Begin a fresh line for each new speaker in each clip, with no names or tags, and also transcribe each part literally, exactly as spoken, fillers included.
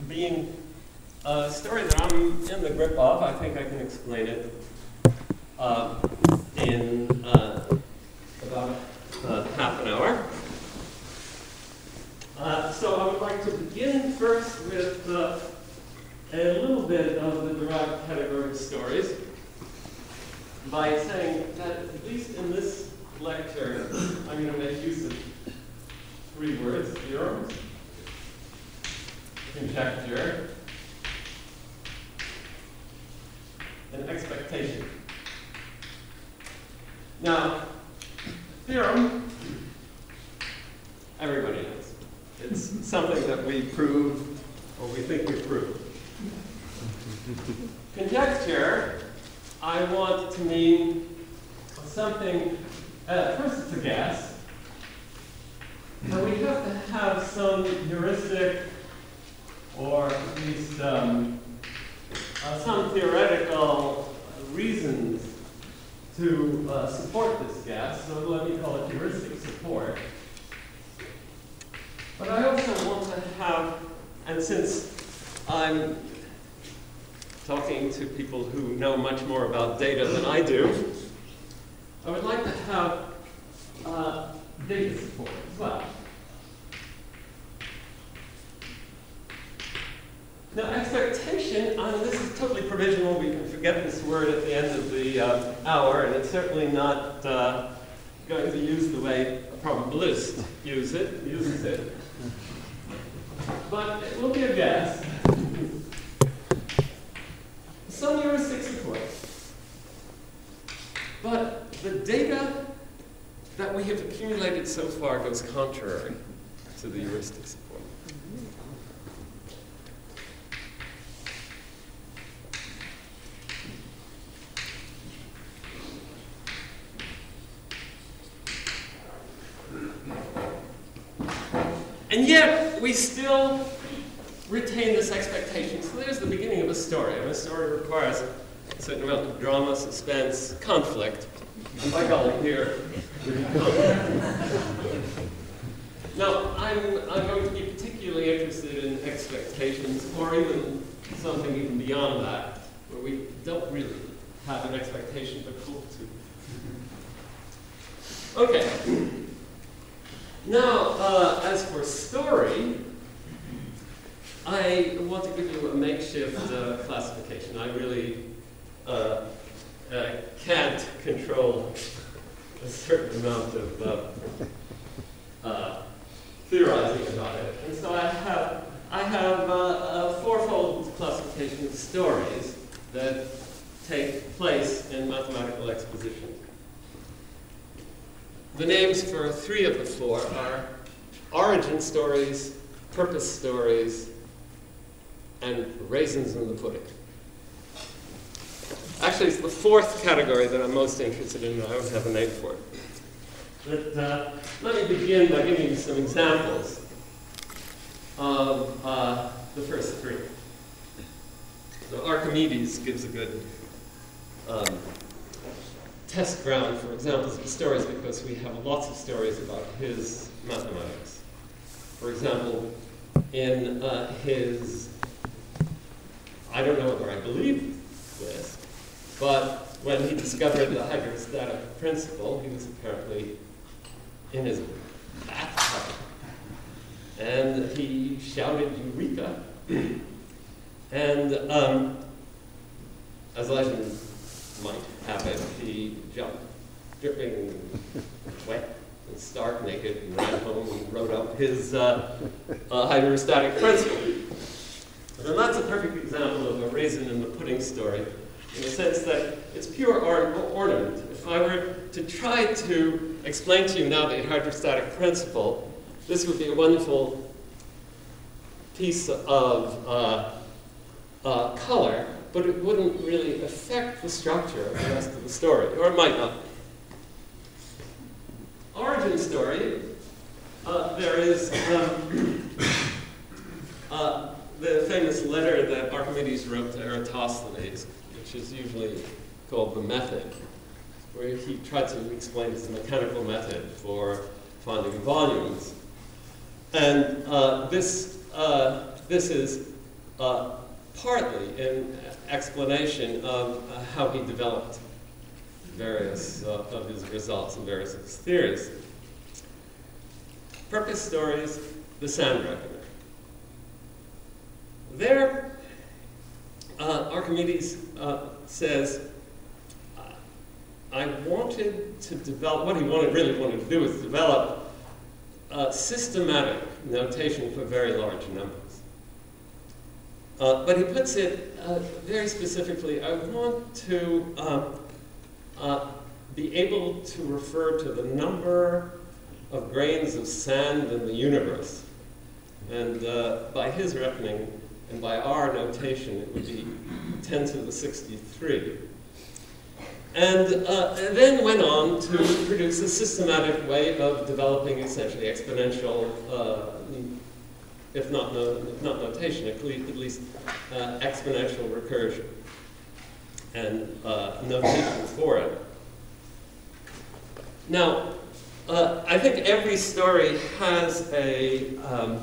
being a story that I'm in the grip of. I think I can explain it uh, in uh, about uh, half an hour. Uh, so I would like to begin first with uh, a little bit of the derived category of stories by saying that, at least in this lecture, I'm going to make use of three words: theorems, conjecture, and expectation. Now, theorem, everybody knows. It's something that we prove, or we think we prove. Conjecture, I want to mean something, uh, first it's a guess, and we have to have some heuristic, or at least um, uh, some theoretical reasons to uh, support this guess, so let me call it heuristic support. But I also want to have, and since I'm talking to people who know much more about data than I do, I would like to have uh, data support as well. Now, expectation, uh, this is totally provisional. We can forget this word at the end of the uh, hour, and it's certainly not uh, going to be used the way a probabilist use it, uses it. But it will be a guess. Some heuristic support. But the data that we have accumulated so far goes contrary to the heuristic support. And yet, we still retain this expectation. So there's the beginning of a story. And a story requires a certain amount of drama, suspense, conflict. I call it here. Now, I'm, I'm going to be particularly interested in expectations, or even something even beyond that, where we don't really have an expectation but hope to. Okay. Now, uh, as for story, I want to give you a makeshift uh, classification. I really uh, uh, can't control a certain amount of uh, uh, theorizing about it. And so I have, I have uh, a fourfold classification of stories that take place in mathematical exposition. The names for three of the four are origin stories, purpose stories, and raisins in the pudding. Actually, it's the fourth category that I'm most interested in, and I don't have a name for it. But uh, let me begin by giving you some examples of uh, the first three. So Archimedes gives a good um, test ground for examples of stories, because we have lots of stories about his mathematics. For example, in uh, his, I don't know whether I believe this, but when he discovered the hydrostatic principle, he was apparently in his bathtub, and he shouted "Eureka!" and um, as legend might have it, he jumped, dripping wet and stark naked, and ran home and wrote up his uh, uh, hydrostatic principle. And that's a perfect example of a raisin in the pudding story, in the sense that it's pure or ornament. If I were to try to explain to you now the hydrostatic principle, this would be a wonderful piece of uh, uh, color, but it wouldn't really affect the structure of the rest of the story, or it might not. Origin story, uh, there is um, uh, the famous letter that Archimedes wrote to Eratosthenes, which is usually called the Method, where he tried to explain his mechanical method for finding volumes. And uh, this, uh, this is uh, partly in explanation of uh, how he developed various uh, of his results and various of his theories. Purpose stories, the Sand Reckoner. There, uh, Archimedes uh, says, I wanted to develop, what he wanted, really wanted to do was develop a systematic notation for very large numbers. Uh, but he puts it uh, very specifically, I want to uh, uh, be able to refer to the number of grains of sand in the universe. And uh, by his reckoning, and by our notation, it would be ten to the sixty-three. And, uh, and then went on to produce a systematic way of developing essentially exponential, uh, if not, no, if not notation, at least, at least uh, exponential recursion and uh, notation for it. Now, uh, I think every story has a, um,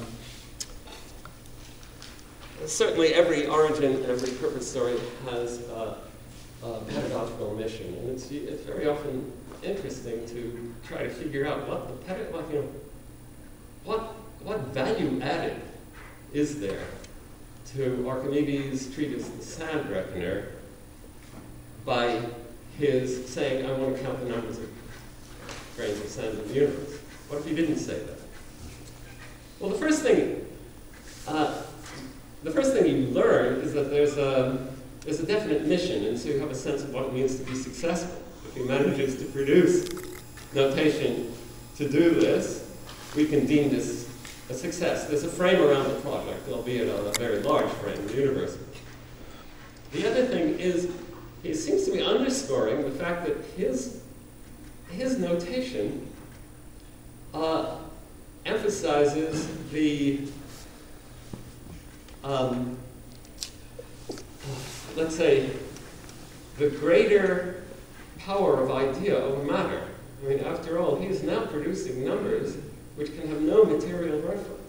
certainly every origin, every purpose story has uh, Uh, pedagogical mission, and it's, it's very often interesting to try to figure out what the pedagogical, you know, what what value added is there to Archimedes' treatise, The Sand Reckoner, by his saying, I want to count the numbers of grains of sand in the universe. What if he didn't say that? Well, the first thing, uh, the first thing you learn is that there's a There's a definite mission, and so you have a sense of what it means to be successful. If he manages to produce notation to do this, we can deem this a success. There's a frame around the project, albeit a very large frame in the universe. The other thing is, he seems to be underscoring the fact that his, his notation uh, emphasizes the um, let's say, the greater power of idea over matter. I mean, after all, he is now producing numbers which can have no material reference.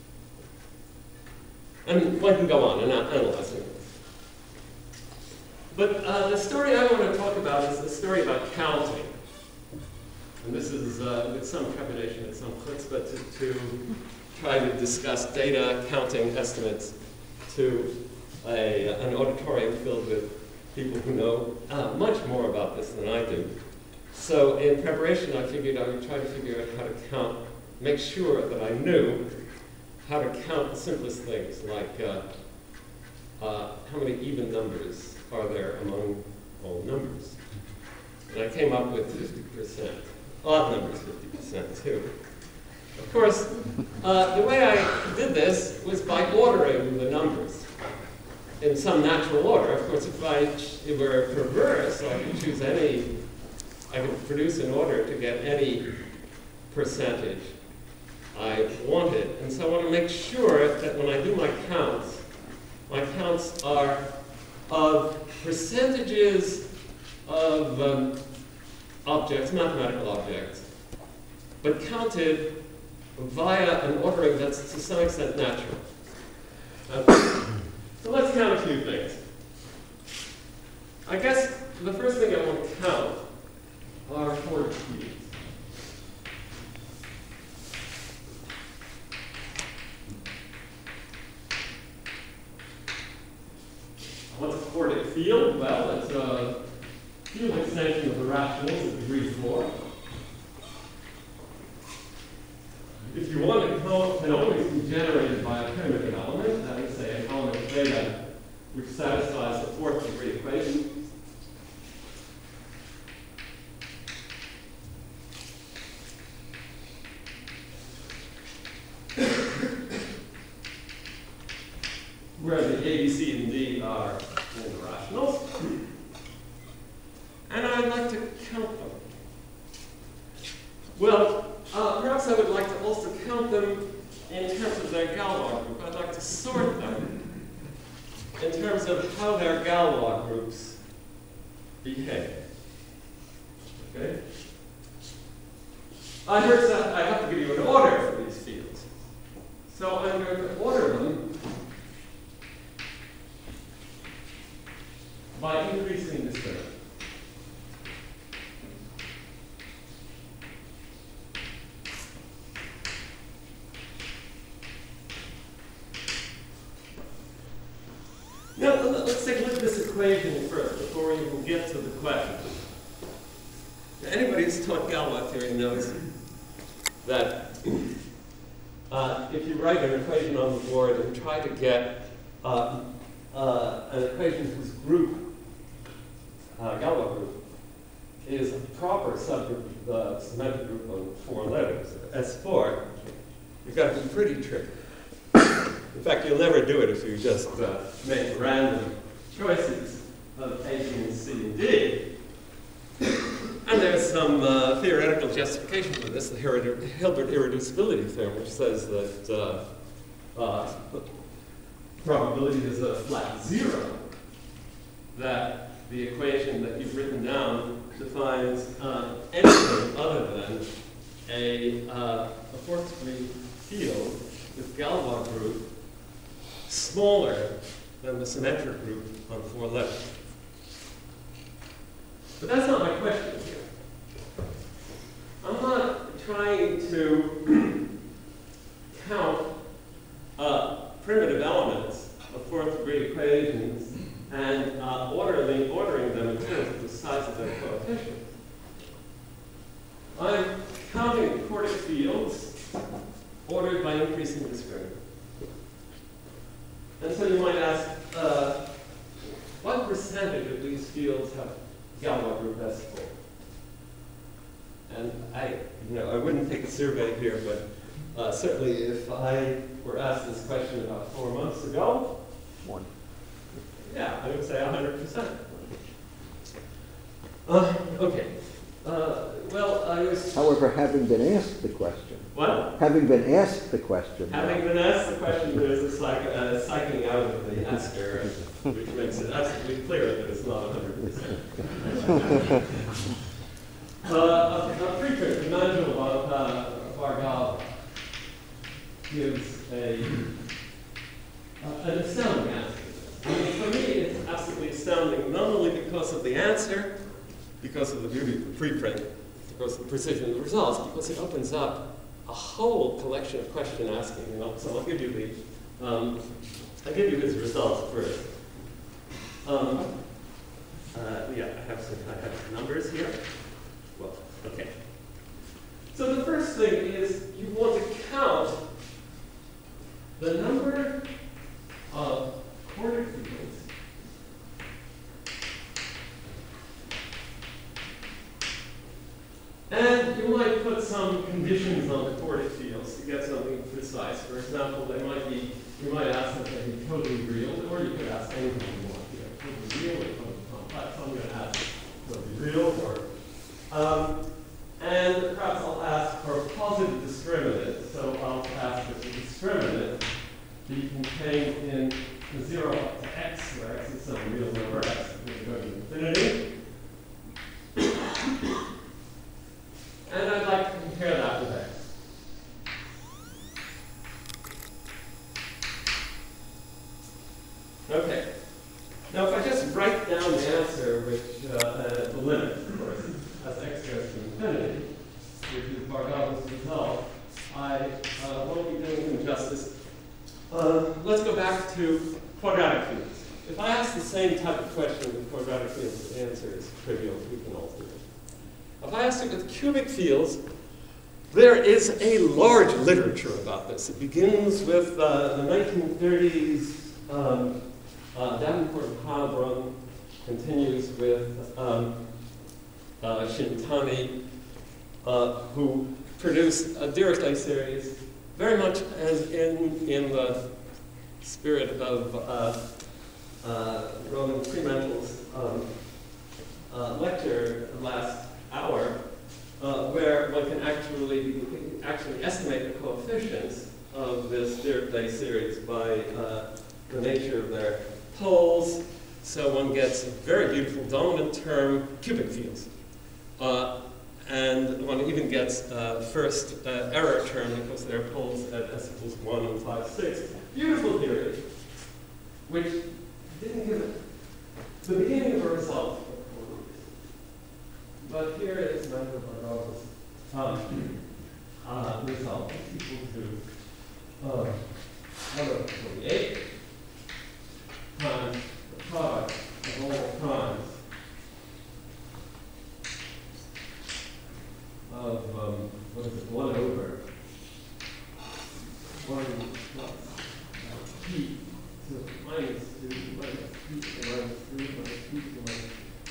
And one can go on and analyzing this. But uh, the story I want to talk about is the story about counting. And this is uh, with some trepidation at some clicks, but to, to try to discuss data, counting, estimates to A, an auditorium filled with people who know uh, much more about this than I do. So in preparation, I figured I would try to figure out how to count, make sure that I knew how to count the simplest things, like uh, uh, how many even numbers are there among whole numbers. And I came up with fifty percent. Odd numbers, fifty percent too. Of course, uh, the way I did this was by ordering the numbers in some natural order. Of course, if I ch it were perverse, I could choose any, I could produce an order to get any percentage I wanted. And so I want to make sure that when I do my counts, my counts are of percentages of um, objects, mathematical objects, but counted via an ordering that's to some extent natural. Okay. So let's count a few things. I guess the first thing I want to count are four keys. What's a coordinate field? Well, it's a field extension of the rationals at degree four. If you want to count, it can always be generated by a primitive element, that is, say, an element theta, which satisfies the fourth degree equation. Where the A, B, C, and D are in the rationals. And I'd like to count them. Well, uh, perhaps I would like to also count them in terms of their Galois group. I'd like to sort them in terms of how their Galois groups behave. Okay? I heard that I have to give you an order for these fields. So I'm going to order them by increasing discriminant. Now, let's take a look at this equation first before we even get to the question. Anybody who's taught Galois theory knows that uh, if you write an equation on the board and try to get uh, uh, an equation whose group, uh, Galois group, is a proper subgroup of the symmetric group on four letters, S four, you've got to be pretty tricky. In fact, you'll never do it if you just uh, make random choices of A, B, and C, and D. And there's some uh, theoretical justification for this, the Hilbert irreducibility theorem, which says that uh, uh, probability is a flat zero, that the equation that you've written down defines uh, anything other than a, uh, a fourth degree field with Galois group smaller than the symmetric group on four letters. But that's not my question here. I'm not trying to count uh, primitive elements of fourth degree equations and uh, orderly, ordering them in terms of the size of their coefficients. I'm counting chordic fields ordered by increasing discriminant. And so you might ask, uh, what percentage of these fields have Galois group S four? And I, you know, I wouldn't take a survey here, but uh, certainly if I were asked this question about four months ago, one. Yeah, I would say one hundred percent. Uh, okay. Uh, well, I was.
However, having been asked the question.
What?
Having been asked the question.
Having been asked the question, there's a psych, uh, psyching out of the asker, which makes it absolutely clear that it's not one hundred percent. uh, a, a preprint, Emmanuel uh, Vargal gives a, uh, an astounding answer. I mean, for me, it's absolutely astounding, not only because of the answer, because of the beauty of the preprint, because of the precision of the results, because it opens up a whole collection of question asking. You know? So I'll give you the, um, I'll give you his results first. Um, uh, yeah, I have some, I have some numbers here. Well, okay. So the first thing is you want to count the number of chordic fields and you might put some conditions on the chordic fields to get something precise. For example, they might be, you might ask that they be totally real, or you could ask anything you want here. Totally real or totally complex. I'm going to ask totally real or um, and perhaps I'll ask for a positive discriminant. So I'll ask that the discriminant be contained in the zero up to x, where x is some real number, x is going to go to infinity. And I'd like to compare that with x. Okay. Now, if I just write down the answer, which uh, uh, the limit, of course, as x goes to infinity, which is Vargal's result, I uh, won't be doing him justice. Uh, let's go back to quadratic fields. If I ask the same type of question with quadratic fields, the answer is trivial. We can all do it. If I ask it with cubic fields, there is a large literature about this. It begins with uh, the nineteen thirties um, uh, Davenport and Heilbronn, continues with um, uh, Shintani, uh, who produced a Dirichlet series, very much as in, in the spirit of uh, uh, Roman Freemantle's um, uh, lecture last hour, uh, where one can actually actually estimate the coefficients of this Dirichlet series by uh, the nature of their poles. So one gets a very beautiful dominant term, cubic fields. Uh, and one even gets uh, first uh, error term because there are poles at s equals one and five, six. Beautiful theory, which didn't give the beginning of a result. But here is my Avogadro's um, uh, result equal to uh, one over forty-eight times the product of all primes of, um, what is it, one over one plus p to minus two minus p to minus three minus p to minus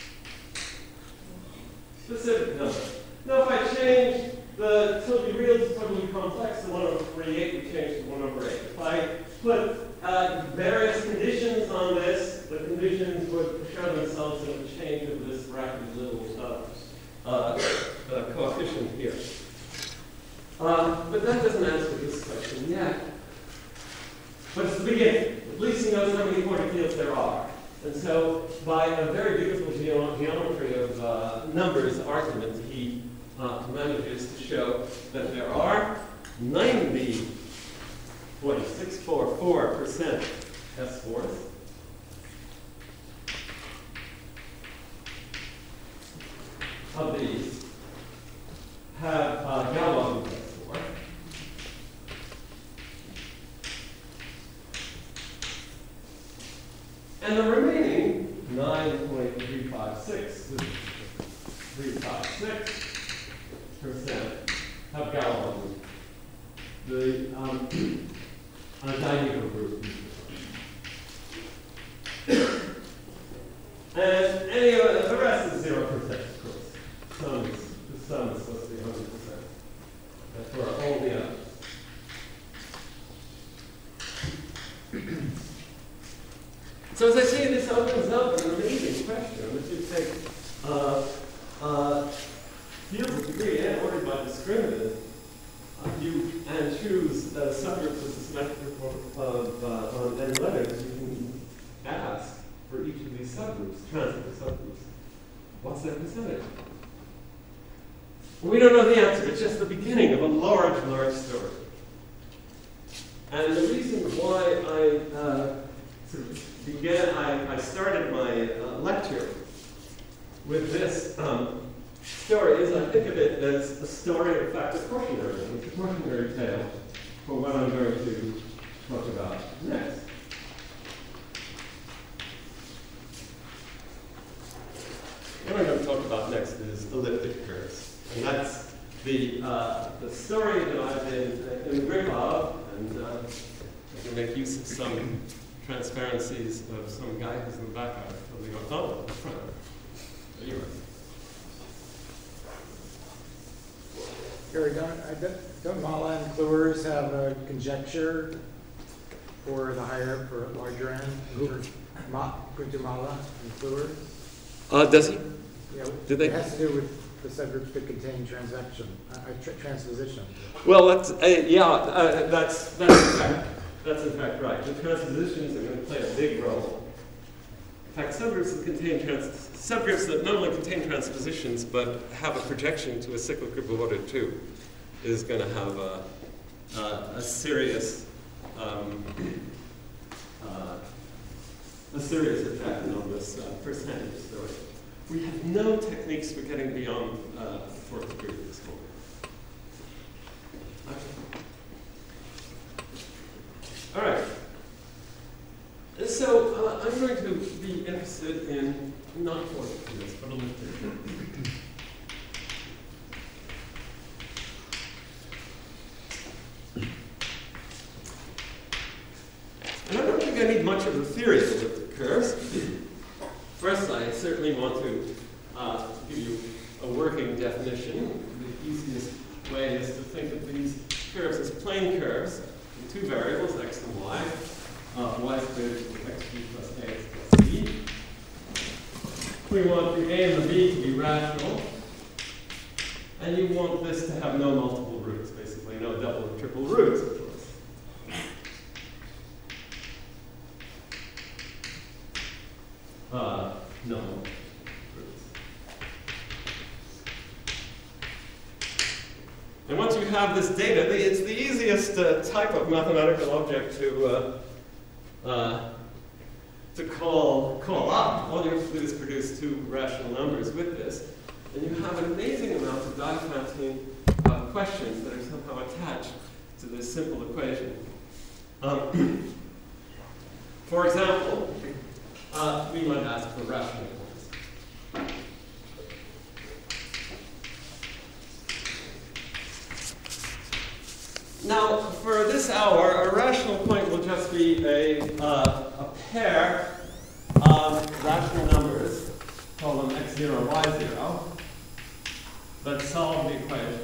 two. Specific number. Now if I change the tilde real to totally complex to one over forty-eight, we change to one over eight. If I put uh, various conditions on this, the conditions would show themselves in the change of this bracketed little uh, uh, uh, coefficient here. Uh, but that doesn't answer this question yet. But it's the beginning. At least he knows how many quantum fields there are. And so, by a very beautiful geo geometry of uh, numbers argument, he uh, manages to show that there are ninety point six four four percent S fours. Of these have uh, Galois S four. And the remaining nine point three five six percent have Galois, the um, uh, diagonal group. And any of the rest is zero percent, of course. Sum is, the sum is supposed to be one hundred percent. That's for all the others. So as I say, this opens up an amazing question, which is say, uh, uh, fields of degree n ordered by discriminant, uh, you and choose the subgroups of the symmetric of uh, on n letters, you can ask for each of these subgroups, transitive subgroups, what's their percentage? Well, we don't know the answer. It's just the beginning of a large, large story. And the reason why I uh, sort of began, I, I started my uh, lecture with this um, story is I think of it as a story, in fact, a cautionary one, a cautionary tale for what I'm going to talk about next. What I'm going to talk about next is elliptic curves. And that's the, uh, the story that I've been in the grip of, and uh, I can make use of some transparencies of some guy who's in the background of the orthogonal in the front. There you are.
Gary, don't, I don't, don't Mala and Klewers have a conjecture for the higher, for larger n? Ma, Gunter Mala and Klewers?
Uh, does he?
Yeah,
Did they?
It has to do with the subgroups that contain transaction, uh, tra transposition.
Well, that's, uh, yeah, uh, that's, that's, in fact, that's in fact right. The transpositions are going to play a big role. In fact, subgroups that contain trans subgroups that not only contain transpositions but have a projection to a cyclic group of order two is going to have a, uh, a serious um, uh, a serious effect on this uh, percentage story. We have no techniques for getting beyond uh, the fourth degree at this point. All right. So uh, I'm going to be interested in not fourth degrees, but elliptic curves. And I don't think I need much of a theory of elliptic curves. First, I certainly want to uh, give you a working definition. The easiest way is to think of these curves as plane curves in two variables, x and y. Uh, y squared equals xg plus ax plus b. We want the a and the b to be rational. And you want this to have no multiple roots, basically no double or triple roots, of course. Uh, no roots. And once you have this data, the, it's the easiest uh, type of mathematical object to uh, uh, to call, call up, all you have to do is produce two rational numbers with this, and you have an amazing amount of Diophantine uh, questions that are somehow attached to this simple equation. Um, for example, uh, we might ask for rational points. Now, for this hour, a rational point will just be a, uh, a pair of rational numbers, call them x zero, y zero, that solve the equation.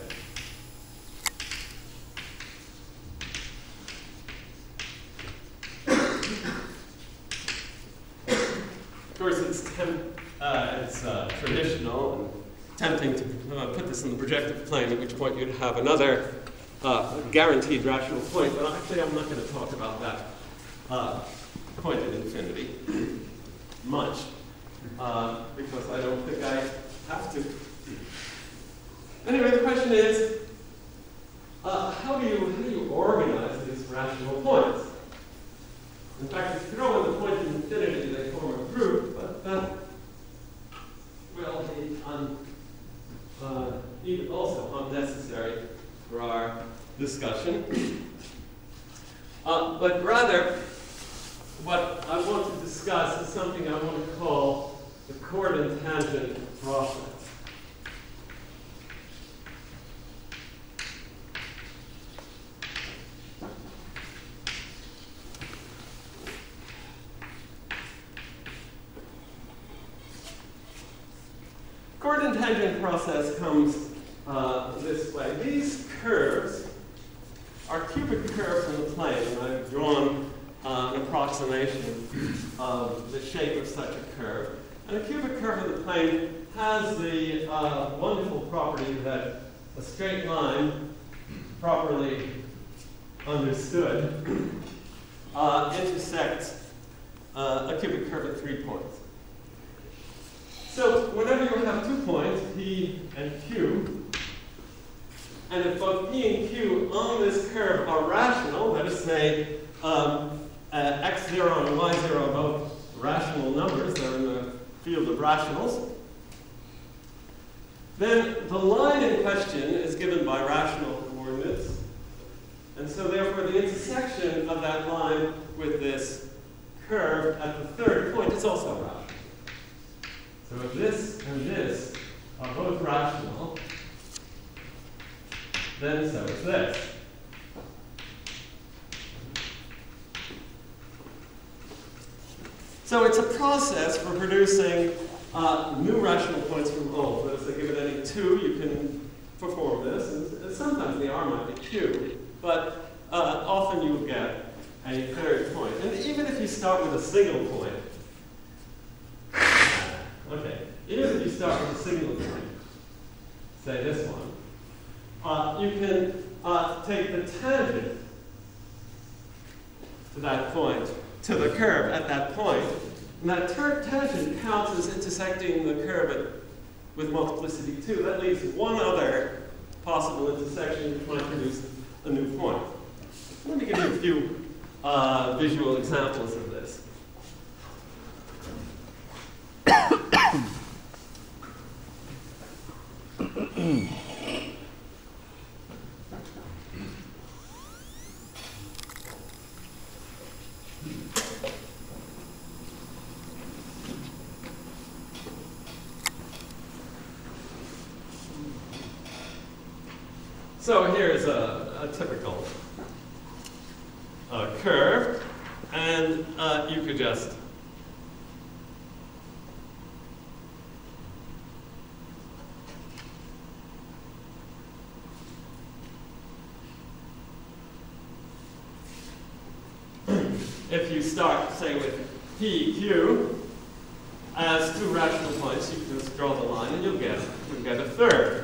Of course, it's, tem uh, it's uh, traditional and tempting to uh, put this in the projective plane, at which point you'd have another uh, guaranteed rational point, but actually I'm not going to talk about that uh, point at infinity much, uh, because I don't think I have to. Anyway, the question is, uh, how do you how do you organize these rational points? In fact, if you throw in the point in infinity, they form a group, but that will be un, uh, even also unnecessary for our discussion. Uh, but rather, what I want to discuss is something I want to call the chord and tangent process. Chord and tangent process comes uh, this way. These curves are cubic curves in the plane, and I've drawn uh, an approximation of the shape of such a curve. And a cubic curve in the plane has the uh, wonderful property that a straight line, properly understood, uh, intersects uh, a cubic curve at three points. So whenever you have two points, P and Q, and if both P and Q on this curve are rational, that is to say, um, uh, x zero and y zero are both rational numbers, they're in the field of rationals, then the line in question is given by rational coordinates, and so therefore the intersection of that line with this curve at the third point is also rational. So if this and this are both rational, then so is this. So it's a process for producing uh, new rational points from O. That is, I give it any two, you can perform this. And sometimes the R might be Q, but uh, often you will get a third point. And even if you start with a single point, okay, even if you start with a single point, say this one, uh, you can uh, take the tangent to that point, to the curve at that point, and that tangent counts as intersecting the curve at, with multiplicity two. That leaves one other possible intersection which might produce a new point. Let me give you a few uh, visual examples of this. So here's a, a typical uh, curve, and uh, you could just if you start, say, with P, Q as two rational points, you can just draw the line, and you'll get you'll get a third.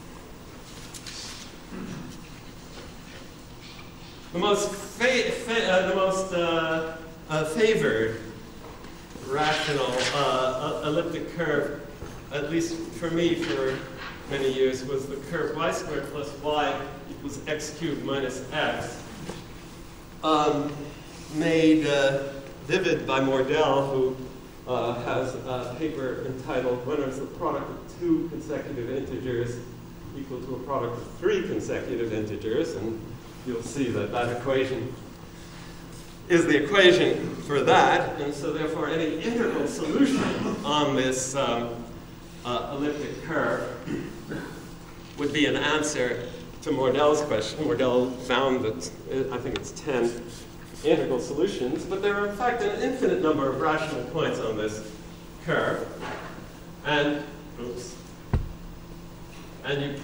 The most fa fa uh, the most uh, uh, favored rational uh, elliptic curve, at least for me for many years, was the curve y squared plus y equals x cubed minus x. Um, made uh, vivid by Mordell, who uh, has a paper entitled "When is the product of two consecutive integers equal to a product of three consecutive integers?" And you'll see that that equation is the equation for that. And so therefore, any integral solution on this um, uh, elliptic curve would be an answer to Mordell's question. Mordell found that, uh, I think it's ten integral solutions, but there are in fact an infinite number of rational points on this curve. And, oops, and you,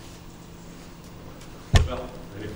well, anyway.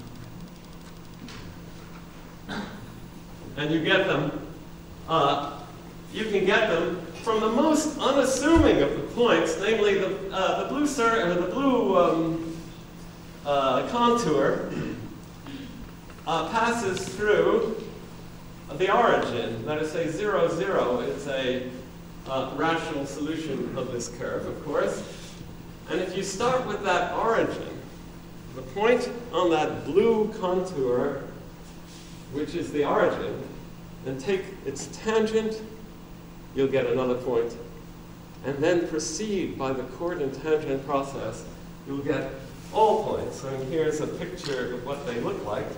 And you get them, uh, you can get them from the most unassuming of the points, namely the, uh, the blue, cir or the blue um, uh, contour uh, passes through the origin. Let us say zero, zero is a uh, rational solution of this curve, of course. And if you start with that origin, the point on that blue contour, which is the origin, and take its tangent, you'll get another point. And then proceed by the chord and tangent process, you'll get all points. And here's a picture of what they look like.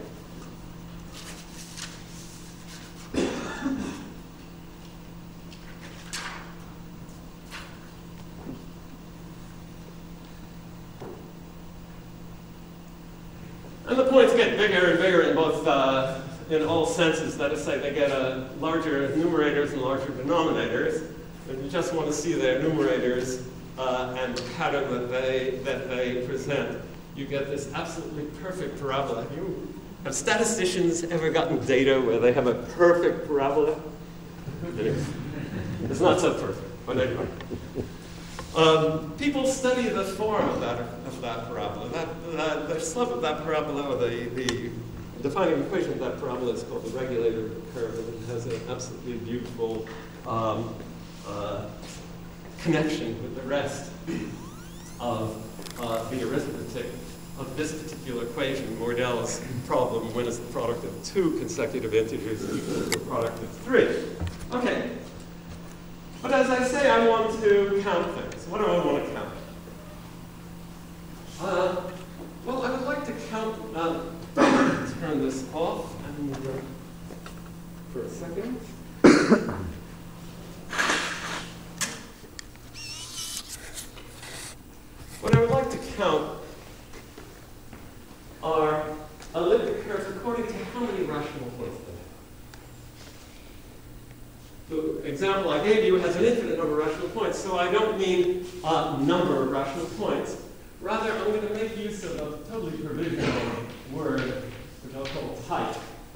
And the points get bigger and bigger in both, uh, in all senses. That is to say, they get uh, larger numerators and larger denominators. And you just want to see their numerators uh, and the pattern that they, that they present. You get this absolutely perfect parabola. Have, you, have statisticians ever gotten data where they have a perfect parabola? Anyway, it's not so perfect, but anyway. Um, people study the form of that, of that parabola. That, that, the slope of that parabola, or the, the defining equation of that parabola is called the regulator of the curve, and it has an absolutely beautiful um, uh, connection with the rest of uh, the arithmetic of this particular equation, Mordell's problem, when is the product of two consecutive integers equal to the product of three. Okay. But as I say, I want to count things. What do I want to count? Uh, well, I would like to count, uh, turn this off and, uh, for a second. What I would like to count are elliptic curves according to how many rational points they have. The example I gave you has an infinite number of rational points, so I don't mean a number of rational points. Rather, I'm going to make use of a totally provisional word, which I'll call type.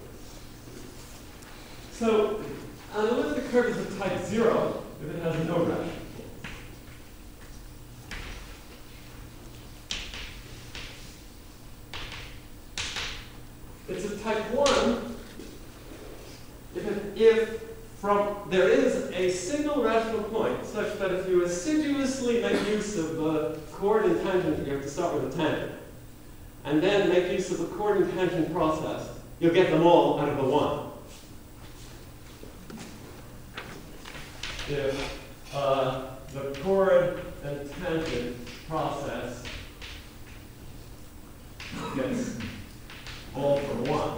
So, an elliptic curve is of type zero if it has no rational points. It's of type one if, it, if from there is a single rational point such that if you assiduously make use of the chord and tangent, you have to start with a tangent, and then make use of the chord and tangent process, you'll get them all out of the one. If uh, the chord and tangent process gets all for one,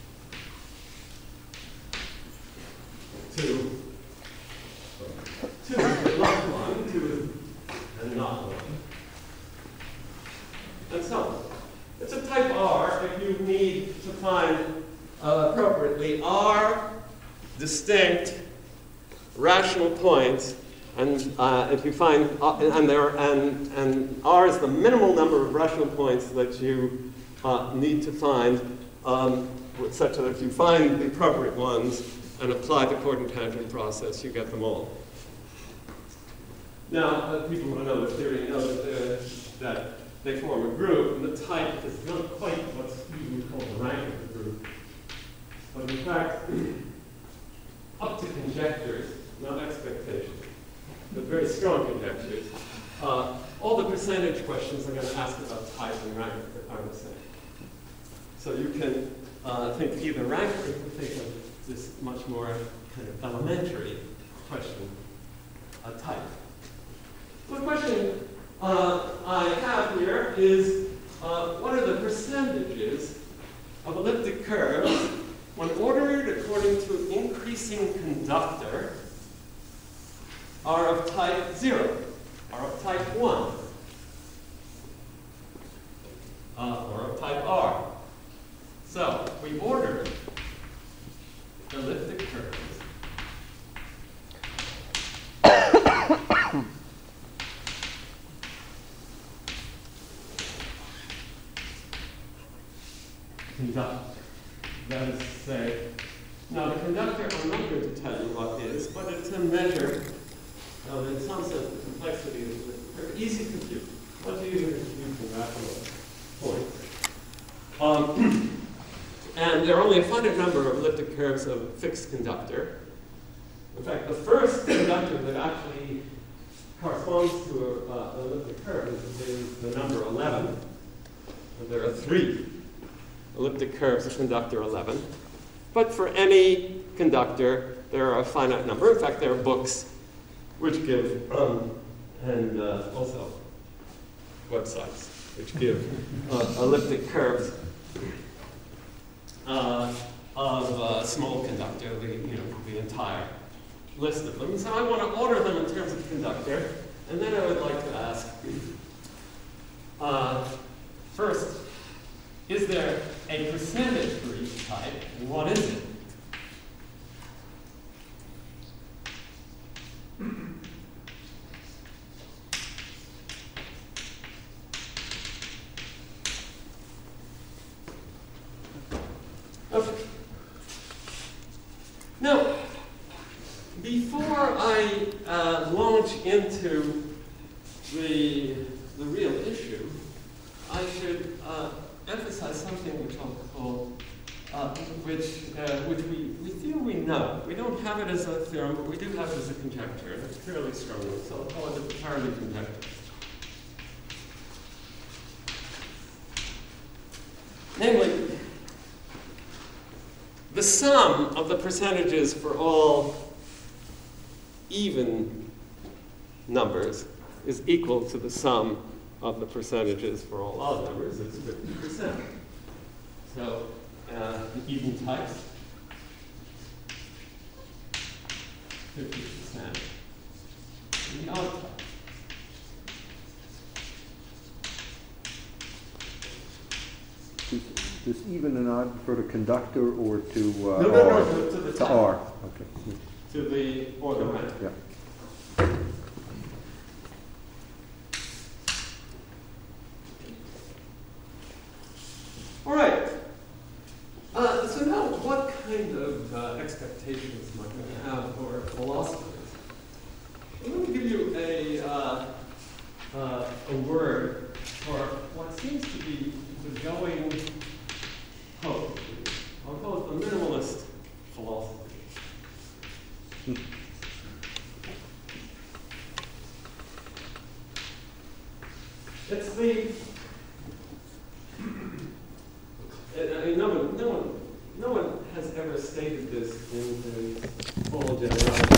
two, two is not one, two is not one, and so on. It's a type R if you need to find uh, appropriately R distinct rational points, and uh, if you find uh, and there and and R is the minimal number of rational points that you Uh, need to find, um, such that if you find the appropriate ones and apply the chord and tangent process, you get them all. Now, uh, people who know the theory know that, uh, that they form a group, and the type is not quite what's usually called the rank of the group. But in fact, up to conjectures, not expectations, but very strong conjectures, uh, all the percentage questions I'm going to ask about type and rank are the same. So you can uh, think either rank, or you can think of this much more kind of elementary question uh, type. So the question uh, I have here is, uh, what are the percentages of elliptic curves when ordered according to increasing conductor are of type zero, are of type one, uh, or of type R. So we ordered elliptic curves conductor. That is to say, now the conductor, I'm not going to tell you what it is, but it's a measure of, in some sense, the complexity of the curve. Easy to compute. Much easier to compute from rational points. Um, and there are only a finite number of elliptic curves of fixed conductor. In fact, the first conductor that actually corresponds to uh, an elliptic curve is, is the number eleven. And there are three elliptic curves of conductor eleven. But for any conductor, there are a finite number. In fact, there are books which give, um, and uh, also websites, which give uh, elliptic curves uh, of uh, small conductor, the, you know, the entire list of them. So I want to order them in terms of conductor, and then I would like to ask, uh, first, is there a percentage for each type, and what is it? Okay. Now, before I uh, launch into the, the real issue, I should uh, emphasize something which I'll call, uh, which, uh, which we, we feel we know. We don't have it as a theorem, but we do have it as a conjecture, and it's fairly strong, so I'll call it a parity conjecture. Namely, the sum of the percentages for all even numbers is equal to the sum of the percentages for all odd numbers. It's fifty percent. So uh, the even types, fifty percent. And the odd types.
Does even and odd refer to conductor or to uh,
No, no, no,
R?
to, to the
To
type.
R, okay.
To the order.
Yeah.
All right. Uh, so now, what kind of uh, expectations am I going to have for philosophers? I'm going to give you a, uh, uh, a word for what seems to be the going hope. I'll call it the minimalist philosophy. It's the I mean, no one, no one, no one has ever stated this in the full generality.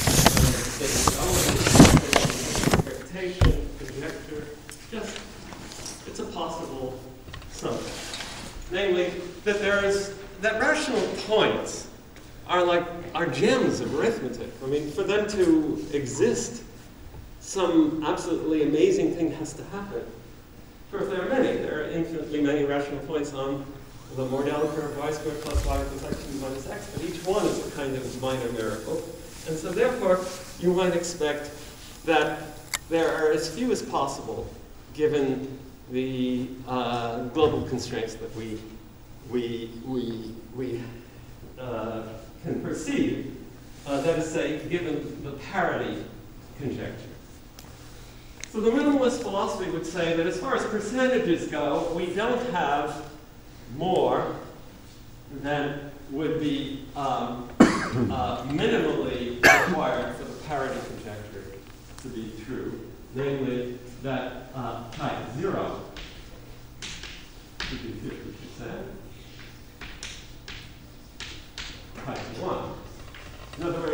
Expectation, conjecture, just it's a possible something. Namely, that there is that rational points are like are gems of arithmetic. I mean, for them to exist, some absolutely amazing thing has to happen. Of course, there are many. There are infinitely many rational points on the Mordell curve, y squared plus y plus x cubed minus x, but each one is a kind of minor miracle. And so therefore, you might expect that there are as few as possible, given the uh, global constraints that we, we, we, we uh, can perceive, uh, that is to say, given the parity conjecture. So the minimalist philosophy would say that as far as percentages go, we don't have more than would be um, uh, minimally required for the parity conjecture to be true, namely that uh, type zero should be fifty percent, type one. In other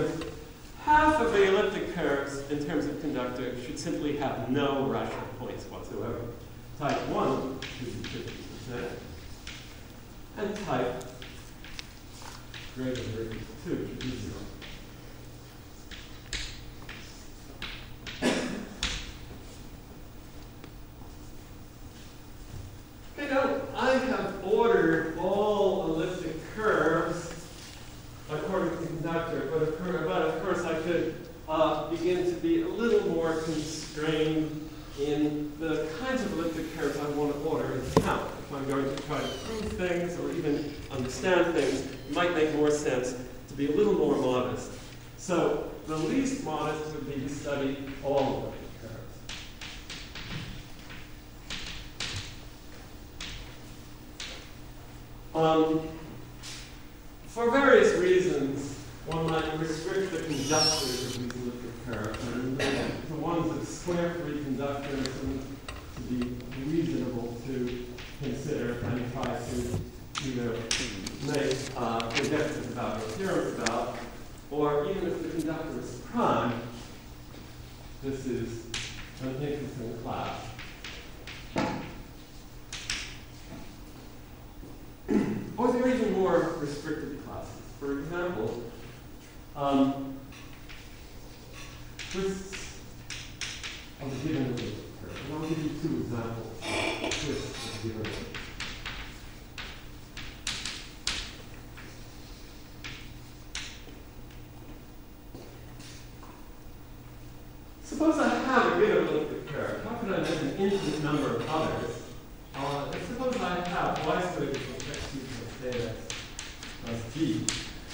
the elliptic curves, in terms of conductor, should simply have no rational points whatsoever. Type one should be fifty percent. And type greater than or equal to two should be zero. Okay, now I have ordered all elliptic curves according to conductor, but of course, but of course I could uh, begin to be a little more constrained in the kinds of elliptic curves I want to order and count. If I'm going to try to prove things or even understand things, it might make more sense to be a little more modest. So the least modest would be to study all elliptic curves. Um, for various reasons, one might restrict the conductors of these elliptic curves and the ones of square-free conductors and to be reasonable to consider and try to either make uh, conjectures about or theorems about, or even if the conductor is prime, this is an interesting class. Or there are even more restricted classes. For example, um, twists of a given elliptic curve. And I'll give you two examples of twists of a given elliptic. Suppose I have a given elliptic curve. How could I make an infinite number of others? Uh, and suppose I have y squared equals x cubed plus theta plus g.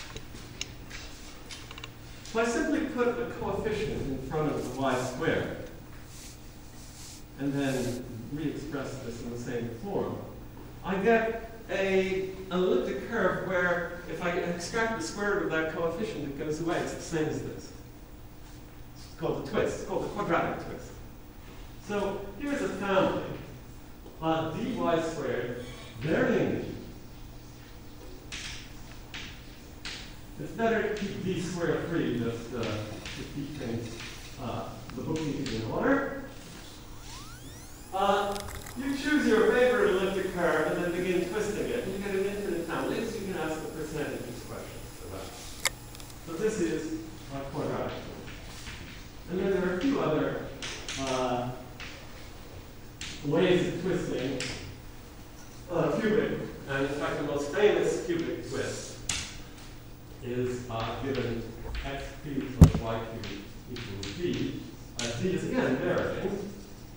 So I simply put a coefficient in front of the y squared, and then re-express this in the same form. I get a elliptic curve where if I extract the square root of that coefficient, it goes away. It's the same as this. It's called the twist. It's called the quadratic twist. So here's a family. Uh, dy squared varying d. It's better to keep d squared free just uh, to keep things, uh, the bookkeeping in order. Uh, you choose your favorite elliptic curve and then begin twisting it. And you get an infinite family, so you can ask the percentages questions about it. So this is a quadratic twist. And then there are a few other uh, ways of twisting uh, cubic. And in fact, the most famous cubic twist is uh, given x cubed plus y cubed equals d. Uh, d is again varying.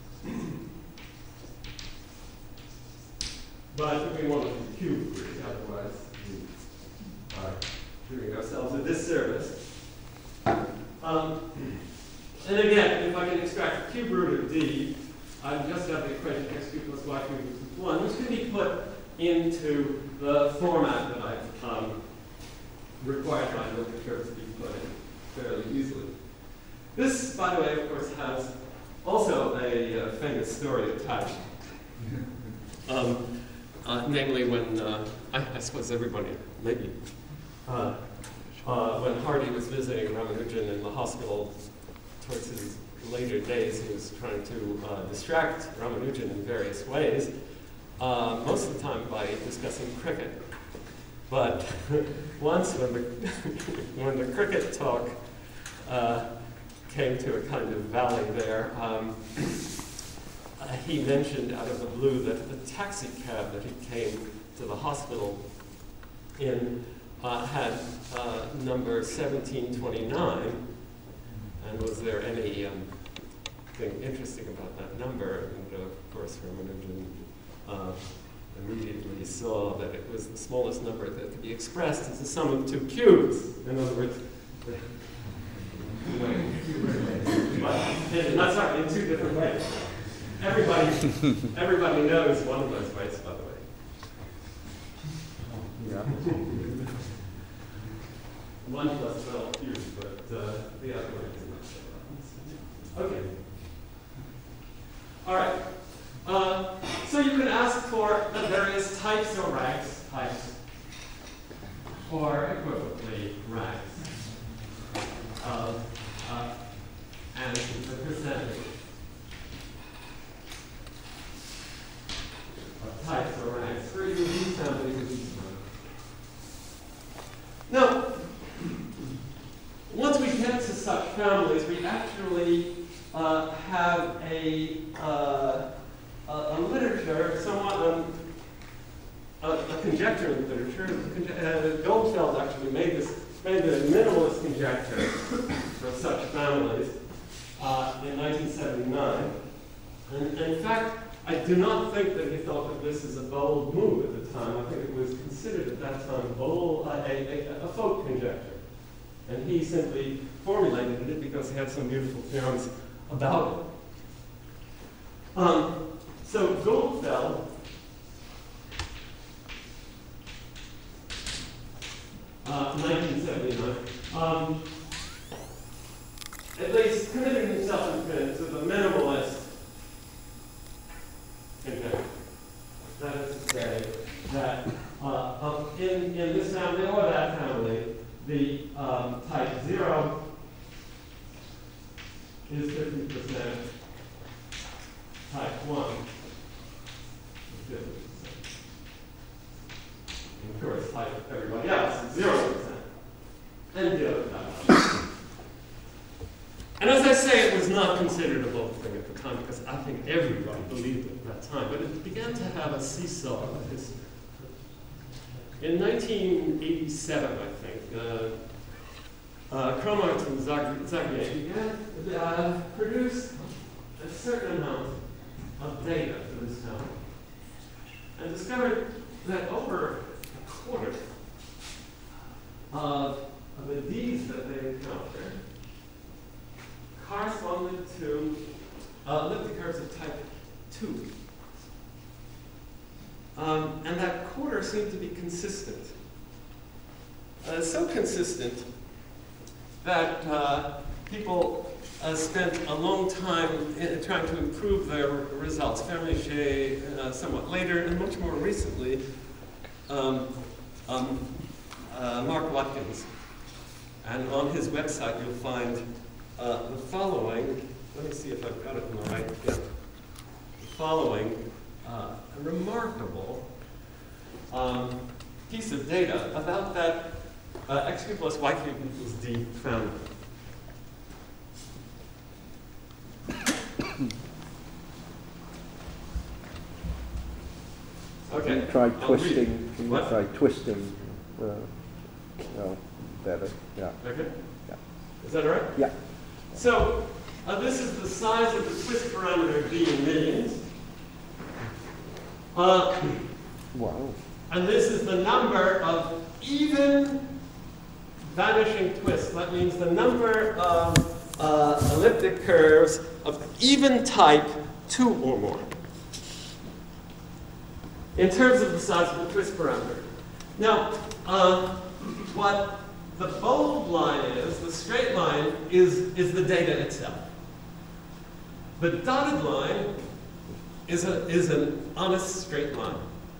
But we want to be cube free, otherwise we are doing ourselves a disservice. Um, and again, if I can extract the cube root of d, I just have the equation x cubed plus y cubed equals one, which can be put into the format that I've um, required my elliptic curve to be put in fairly easily. This, by the way, of course, has also a uh, famous story attached. Um, uh, namely, when uh, I, I suppose everybody, maybe, uh, uh, when Hardy was visiting Ramanujan in the hospital towards his later days, he was trying to uh, distract Ramanujan in various ways, uh, most of the time by discussing cricket. But once when the, when the cricket talk uh, came to a kind of valley there, um, uh, he mentioned out of the blue that the taxi cab that he came to the hospital in uh, had uh, number seventeen twenty-nine. And was there any um, thing interesting about that number? And uh, of course, Ramanujan uh, immediately saw that it was the smallest number that could be expressed as the sum of two cubes. In other words, but, not sorry, in two different ways. Everybody, everybody knows one of those ways, by the way.
Yeah.
One plus twelve cubes, but uh, the other way is not so well. Okay. All right. Uh, so you can ask for the various types or ranks, types, or equivalently ranks of uh, respect to such families, we actually uh, have a, uh, a, a literature, somewhat um, a, a conjecture in the literature. Uh, Goldfeld actually made this, made the minimalist conjecture for such families uh, in nineteen seventy-nine. And, and in fact, I do not think that he thought that this is a bold move at the time. I think it was considered at that time bold, uh, a, a, a folk conjecture. And he simply formulated it because he had some beautiful theorems about it. Um, so Goldfeld uh, nineteen seventy-nine, um, at least committed himself to the minimalist conjecture. That is to say that uh, of in, in this family or that family, the um, type zero is fifty percent, type one is fifty percent. And of course, type everybody else is zero percent. And the other type. And as I say, it was not considered a bold thing at the time because I think everybody believed it at that time. But it began to have a seesaw of history. In nineteen eighty-seven, I think, uh, uh, Kromart and Zagier began to uh, produce a certain amount of data for this town and discovered that over a quarter of, of the deeds that they encountered corresponded to uh, elliptic curves of type two. Um, and that quarter seemed to be consistent. Uh, so consistent that uh, people uh, spent a long time in, trying to improve their results. Fermachet uh, somewhat later, and much more recently, um, um, uh, Mark Watkins. And on his website you'll find uh, the following. Let me see if I've got it in the right. Yeah. The following. Uh, a remarkable um, piece of data about that uh, X Q plus Y Q equals D family. Okay.
Can you try
I'll
twisting? Can you
What?
try twisting? Uh, no, better. Yeah.
Okay.
Yeah.
Is that all right?
Yeah.
So uh, this is the size of the twist parameter D in millions. Uh,
Wow.
and this is the number of even vanishing twists. That means the number of uh, elliptic curves of even type two or more in terms of the size of the twist parameter. Now, uh, what the bold line is, the straight line, is, is the data itself. The dotted line is, a, is an honest straight line.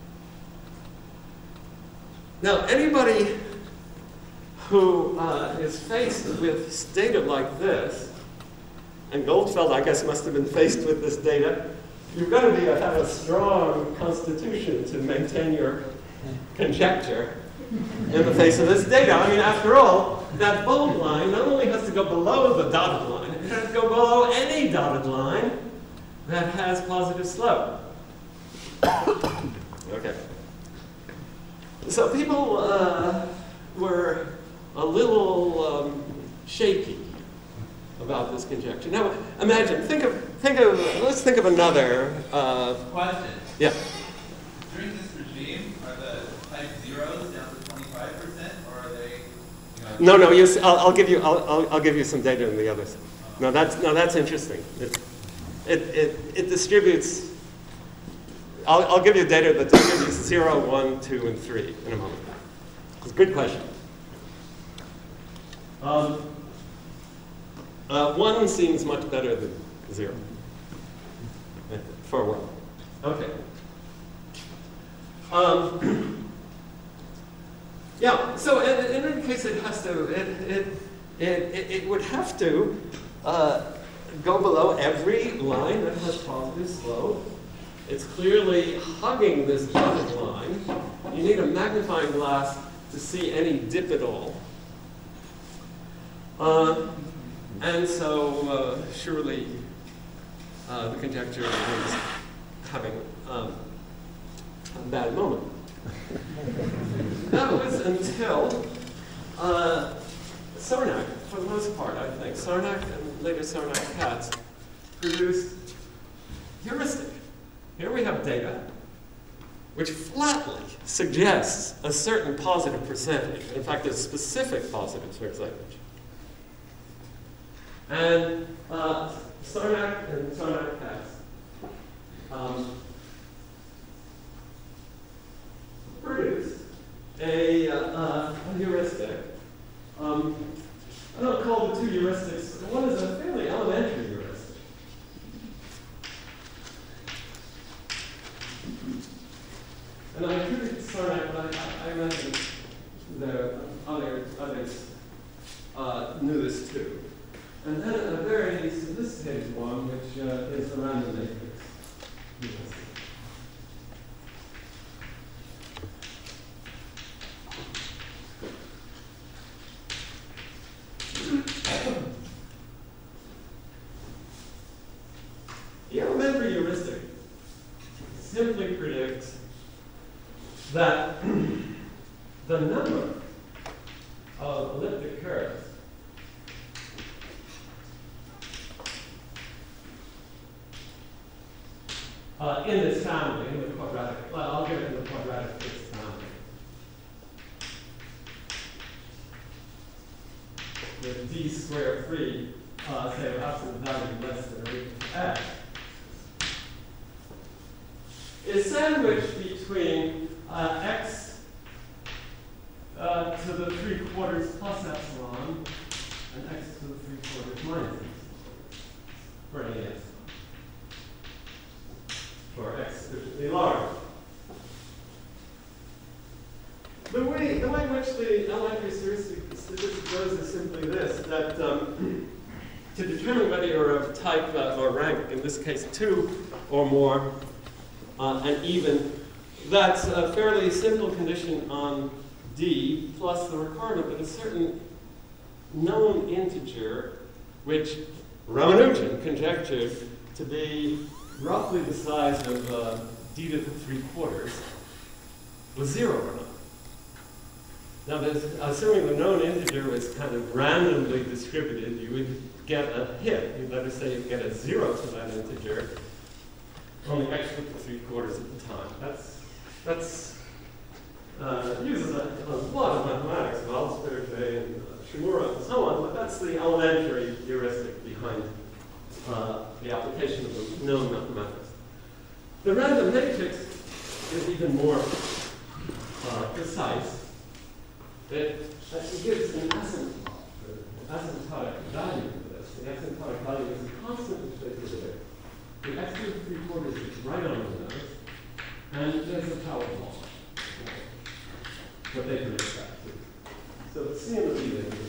Now, anybody who uh, is faced with data like this, and Goldfeld, I guess, must have been faced with this data, you've got to be, have a strong constitution to maintain your conjecture in the face of this data. I mean, after all, that bold line not only has to go below the dotted line, it has to go below any dotted line that has positive slope. Okay. So people uh, were a little um, shaky about this conjecture. Now, imagine, think of, think of, let's think of another. Uh,
Question.
yeah.
During this regime, are the type zeros down to twenty-five percent, or are they? You know,
No, no. You, I'll, I'll give you. I'll, I'll, I'll give you some data on the others. No, that's no, that's interesting. It, it, it, it distributes. I'll, I'll give you data that distributes zero, one, two, and three in a moment. It's a good question. Um, uh, one seems much better than zero for a while. Okay. Um, yeah. So in, in any case, it has to. It it it, it, it would have to uh, go below every line that has positive slope. It's clearly hugging this dotted line. You need a magnifying glass to see any dip at all. Uh, and so uh, surely uh, the conjecture is having um, a bad moment. That was until uh, Sarnak, for the most part, I think, Sarnak and later Sarnak-Katz produced heuristic. Here we have data which flatly suggests a certain positive percentage, in fact, a specific positive percentage. And uh, Sarnak and Sarnak-Katz um, produced a, uh, uh, a heuristic. Um, I don't call the two heuristics. One is a fairly elementary heuristic. And I attribute to Sarnak, but I, I imagine the other, others uh, knew this too. And then a very sophisticated one, which uh, is the random matrix heuristic. The elementary heuristic simply predicts that the number of elliptic curves uh, in this family, in the quadratic, well, I'll give it in the quadratic fixed family, with d squared free, uh, say, absolute value less than or equal to x, is sandwiched between uh, x uh, to the three quarters plus epsilon and x to the three quarters minus epsilon for any epsilon, for x sufficiently large. The way, the way in which the elementary statistic goes is simply this, that um, to determine whether you're of type uh, or rank, in this case two or more, Uh, and even, that's a fairly simple condition on D, plus the requirement that a certain known integer, which Ramanujan conjectured to be roughly the size of uh, d to the three quarters, was zero or not. Now, this, assuming the known integer was kind of randomly distributed, you would get a hit. You'd let us say you get a zero to that integer, only x to the three quarters at the time. That's, that's uh, uses a, a lot of mathematics, Valls, Piaget, and uh, Shimura, and so on, but that's the elementary heuristic behind uh, the application of the known mathematics. The random matrix is even more uh, precise. It, it gives an asymptotic value to this. The asymptotic value is a constant which they predict. The x to the three quarters is right on the nose, and there's a power law. But they predict that too. So the C and the B then.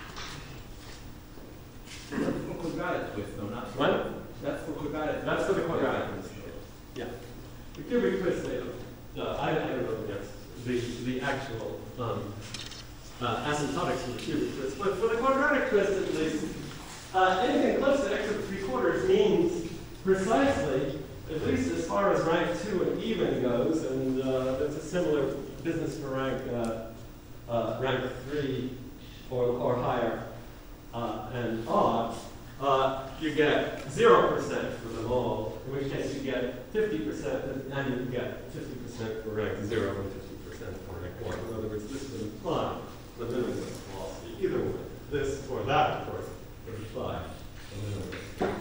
That's for quadratic twist, though, not for
What?
That's for quadratic.
That's for the quadratic twist. Yeah. The cubic twist, they don't. Uh, I, I don't know yes, the, the actual um, uh, asymptotics for the cubic twist. But for the quadratic twist, at least, uh, anything close to x to the three quarters means precisely, at least as far as rank two and even goes, and uh, there's a similar business for rank uh, uh, rank three or, or higher uh, and odd, uh, you get zero percent for them all, in which case you get fifty percent, and you get fifty percent for rank zero and fifty percent for rank one. In other words, this would imply the minimum velocity. Either way, this or that, of course, would imply the minimum velocity.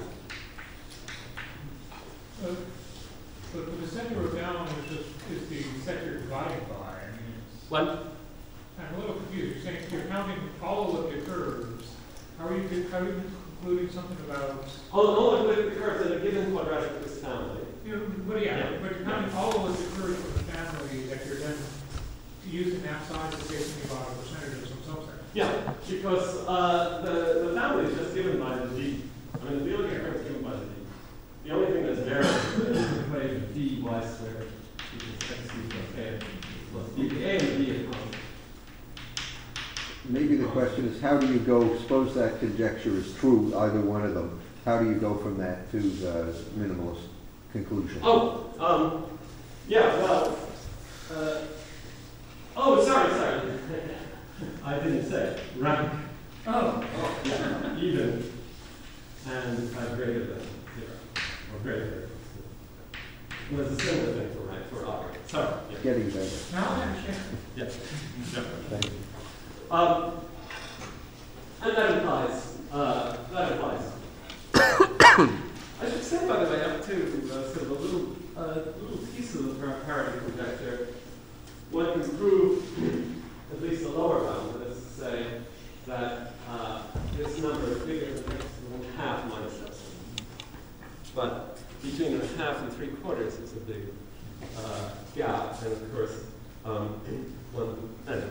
Uh, but for the set you wrote down is, just, is the set you're dividing by. I mean, it's,
What?
I'm a little confused. You're saying you're counting all elliptic curves. How are you, how are you concluding something about?
All, all elliptic curves in a given quadratic twist family.
You know, but yeah,
Yeah.
but you're counting all elliptic curves from the family that you're then using that size to say something about a percentage of some subset.
Yeah, because uh, the, the family is just given by the D. I mean, the elliptic curve is given by the D. The only thing that's variable is the equation d y squared equals x equals k plus d. A and b are common.
Maybe the question is how do you go, suppose that conjecture is true, either one of them, how do you go from that to the minimalist conclusion?
Oh, um, yeah, well, uh, oh, sorry, sorry. I didn't say rank. Oh, oh, yeah, even and uh, greater than zero, or greater than. It was a similar thing for rank for operator. Sorry. Yeah.
Getting better.
Now I understand.
Yeah. Yeah.
Thank you.
Um, and that implies, uh, that implies. I should say, by the way, up to uh, sort of a little, uh, little piece of the par- parity conjecture. One can prove at least the lower bound, that is to say that uh, this number is bigger than x than half minus epsilon. But between a half and three quarters is a big uh, gap, and of course, um, one anyway.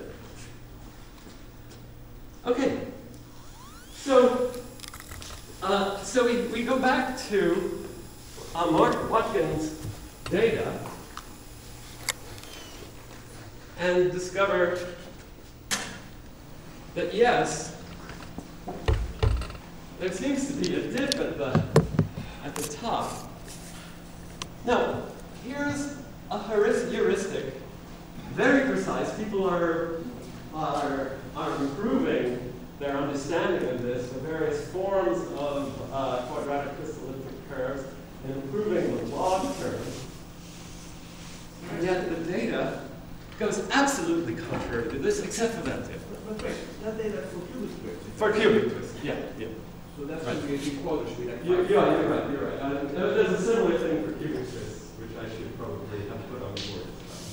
Okay, so uh, so we, we go back to uh, Mark Watkins' data and discover that yes, there seems to be a dip at the at the top. Now, here's a heuristic, very precise. People are are are improving their understanding of this, the various forms of uh, quadratic crystalline curves, and improving the log terms. And yet the data goes absolutely contrary to this, except for that dip.
But wait, that data for cubic twist.
For cubic twist, yeah, yeah.
So that's
Right.
going to be three quarters. Be like
You,
five.
yeah, you're right, you're right. Uh, there's a similar thing for cubic twist, which I should probably have put on the board.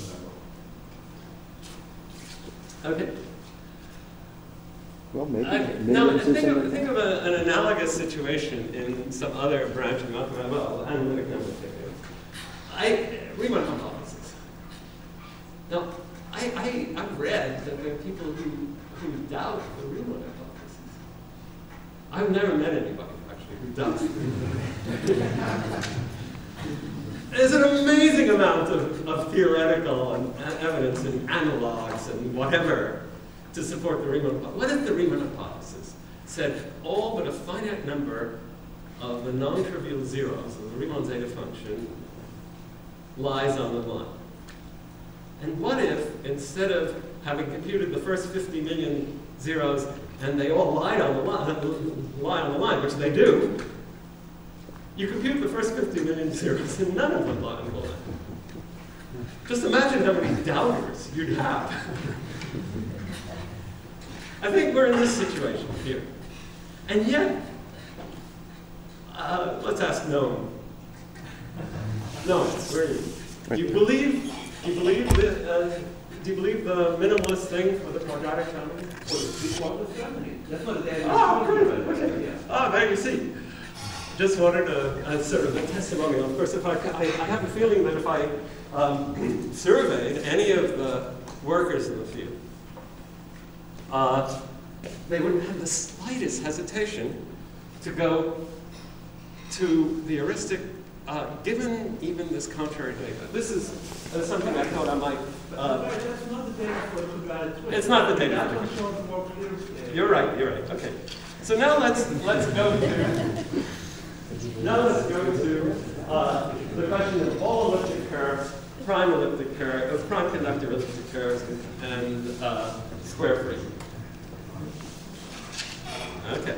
Okay.
Well, maybe,
I,
maybe
now,
this
think
isn't
of,
a-
think of a, an analogous situation in some other branch of mathematics, well, analytic number theory. I, Riemann hypothesis. Now, I, I, I've read that there are people who, who doubt the Riemann hypothesis. I've never met anybody, actually, who doubts the Riemann hypothesis. There's an amazing amount of, of theoretical and evidence and analogs and whatever to support the Riemann hypothesis. What if the Riemann hypothesis said all but a finite number of the non-trivial zeros of the Riemann zeta function lies on the line? And what if, instead of having computed the first fifty million zeros and they all lie on the line, lie on the line, which they do, you compute the first fifty million zeros and none of them lie on the line? Just imagine how many doubters you'd have. I think we're in this situation here. And yet, uh, let's ask Noam. Noam, where are you? Do you believe, do you believe the, uh, do you believe the minimalist thing for the quadratic family?
For the three quarters family. That's what the data
Oh,
is showing
good,
you,
okay.
yeah.
Oh, there you see. Just wanted a, a sort of a testimonial. Of course, if I, I, I have a feeling that if I um, surveyed any of the workers in the field, uh, they wouldn't have the slightest hesitation to go to the heuristic, uh, given even this contrary data. This is uh, something I thought I might. Uh,
But that's not the data for quadratic twist.
It's not the data.
That one shows more clear. uh,
You're right, you're right, okay. So now let's, let's go to, now let's go to uh, the question of all elliptic curves, prime elliptic curves, uh, prime conductor elliptic curves, and uh, square free. Okay.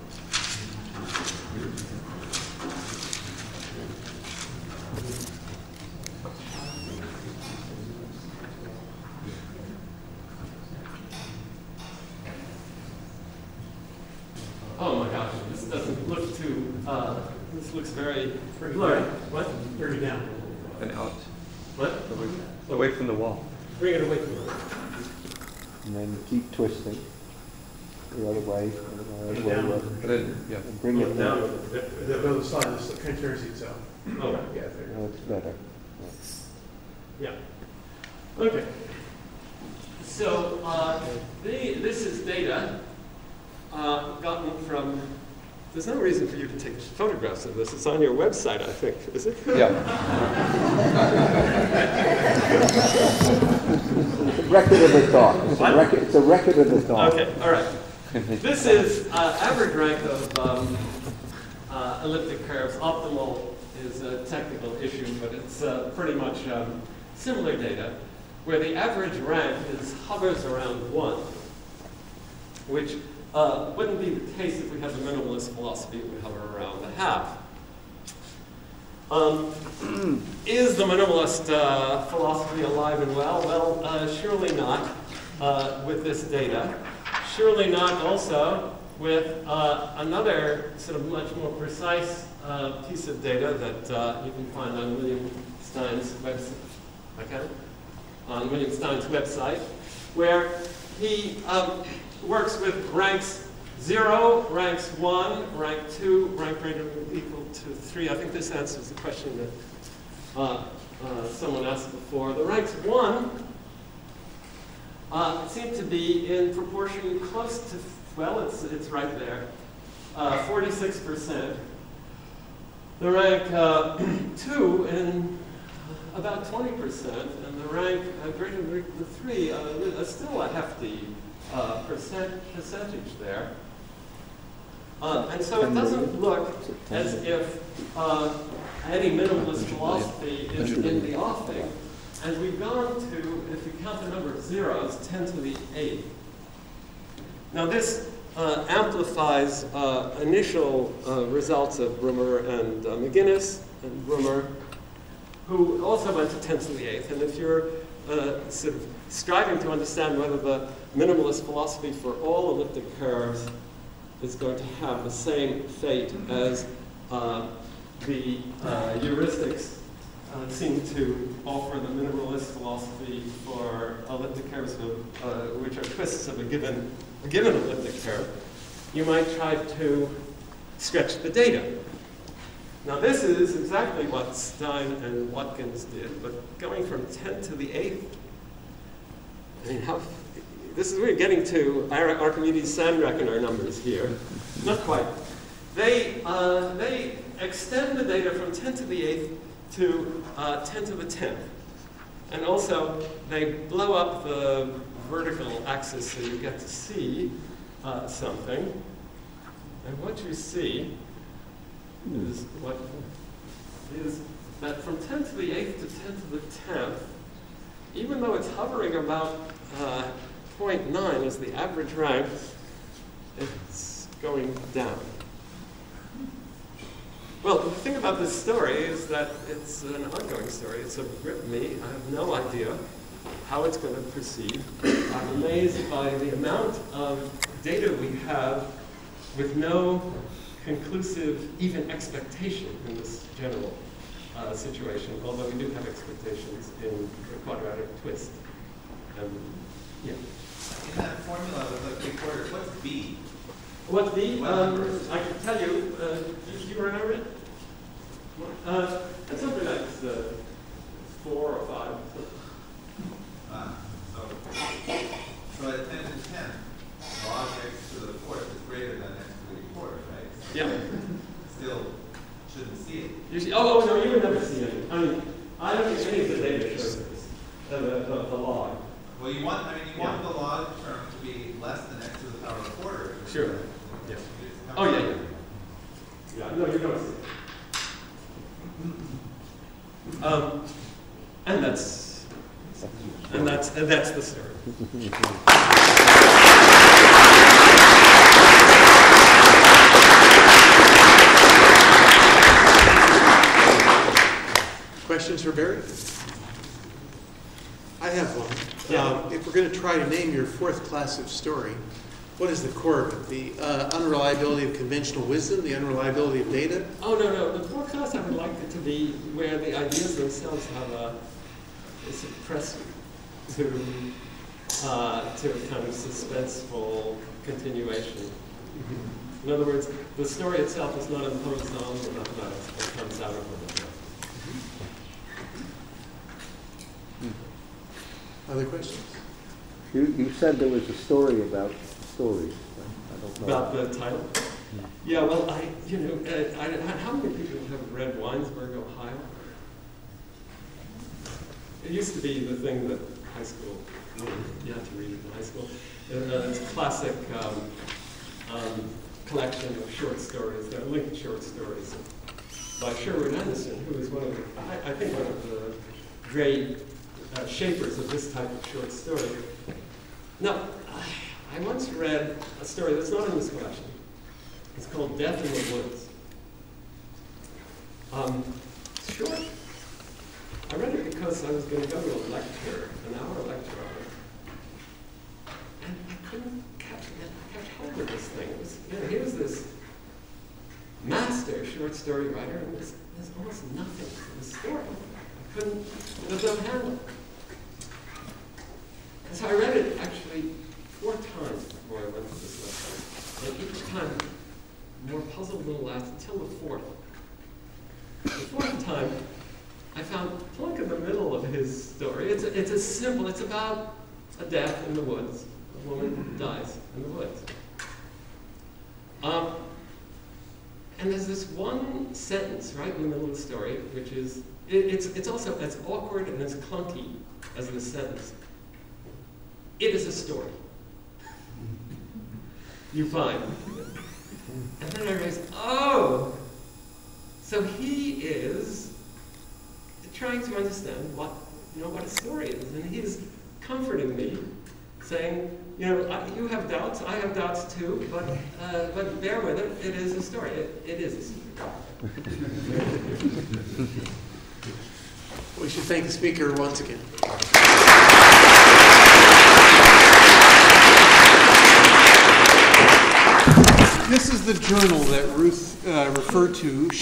Oh my gosh, this doesn't look too, uh, this looks very blurry. What? Turn it down.
And out.
What?
Away from the wall.
Bring it away from me.
and then keep twisting the other way, the other way,
And
right.
then, yeah.
And bring it
down.
down.
The, the other side is the transparency itself.
Oh, right.
Yeah, there.
Now it's better.
Yeah. Okay. So uh, the, this is data uh, gotten from. There's no reason for you to take photographs of this. It's on your website, I think. Is it?
Yeah.
It's a record of the thought. It's a
What?
record, it's a record of the thought.
Okay. All right. This is uh, average rank of um, uh, elliptic curves. Optimal is a technical issue, but it's uh, pretty much um, similar data, where the average rank is hovers around one, which uh, wouldn't be the case if we had the minimalist philosophy. It would hover around a half. Um, is the minimalist uh, philosophy alive and well? Well, uh, surely not uh, with this data. Surely not also with uh, another sort of much more precise uh, piece of data that uh, you can find on William Stein's website, okay? on William Stein's website, where he um, works with ranks zero, ranks one, rank two, rank greater than or equal to three. I think this answers the question that uh, uh, someone asked before. The ranks one uh, seem to be in proportion close to, well, it's, it's right there, uh, forty-six percent. The rank uh, two in about twenty percent, and the rank uh, greater than or equal to three, uh, uh, still a hefty uh, percent percentage there. Uh, and so it doesn't look as if uh, any minimalist philosophy is in the offing. And we've gone to, if you count the number of zeros, ten to the eighth. Now this uh, amplifies uh, initial uh, results of Brummer and uh, McGinnis and Brummer, who also went to ten to the eighth. And if you're uh, sort of striving to understand whether the minimalist philosophy for all elliptic curves is going to have the same fate as uh, the uh, heuristics uh, seem to offer the minimalist philosophy for elliptic curves of, uh, which are twists of a given, a given elliptic curve, you might try to stretch the data. Now this is exactly what Stein and Watkins did, but going from ten to the eighth, I mean, how, this is, we're getting to Ar Archimedes Sandreckoner numbers here. Not quite. They, uh, they extend the data from ten to the eighth to uh, ten to the tenth. And also, they blow up the vertical axis so you get to see uh, something. And what you see is what is that from ten to the eighth to ten to the tenth, even though it's hovering about uh, zero point nine as the average rank, it's going down. Well, the thing about this story is that it's an ongoing story. It's a grip me. I have no idea how it's going to proceed. I'm amazed by the amount of data we have with no conclusive even expectation in this general uh, situation, although we do have expectations in the quadratic twist. Um, yeah.
In that formula with the three quarters, what's B?
What's B?
What
Um,
numbers?
I can tell you. Uh, do you remember it? Uh, it's something like uh, four or five.
Ah, so, so at ten to ten, log x to the fourth is greater than x to the fourth, right? So
Yeah.
Still shouldn't see it.
You see, oh, oh, no, you would never see it. I mean, I don't think any of the data shows this, uh, the, the, the log.
Well, you want, I mean, you want the log term to be less than x to the power of a quarter.
Sure. Yeah.
It's
Oh, yeah,
coming
yeah. Yeah, no, you don't see it. Um, and that's, and that's, and that's the story.
Questions for Barry? I have one.
Yeah.
Um, if we're going to try to name your fourth class of story, what is the core of it? The uh, unreliability of conventional wisdom, the unreliability of data?
Oh, no, no. The forecast I would like it to be where the ideas themselves have a, a suppressor to, uh, to a kind of suspenseful continuation. Mm-hmm. In other words, the story itself is not imposed on the mathematics, but comes out of the mathematics.
Other questions?
You, you said there was a story about stories. I don't know.
About the title? Yeah, well, I, you know, uh, I, I, how many people have read Weinsberg, Ohio? It used to be the thing that high school, you had to read it in high school. Uh, it's a classic um, um, collection of short stories. They're linked short stories by Sherwood Anderson, who is one of the, I, I think, one of the great uh, shapers of this type of short story. Now, I, I once read a story that's not in this collection. It's called Death in the Woods. Um, short. I read it because I was going to go to a lecture, an hour lecture on it. And I couldn't catch it. I kept hold of this thing. It was, you know, he was this master short story writer, and there's, there's almost nothing in the story. I couldn't, there's no handle. And so I read it actually four times before I went to this lecture. And each time, more puzzled little laughs until the fourth. The fourth time, I found plunk in the middle of his story. It's a, it's a simple, it's about a death in the woods. A woman dies in the woods. Um, and there's this one sentence right in the middle of the story, which is, it, it's, it's also as awkward and as clunky as this sentence. It is a story. You find. And then I realized, oh, so he is trying to understand what, you know, what a story is. And he's comforting me, saying, you know, I, you have doubts, I have doubts too, but, uh, but bear with it, it is a story. It, it is a story.
We should thank the speaker once again. This is the journal that Ruth uh, referred to.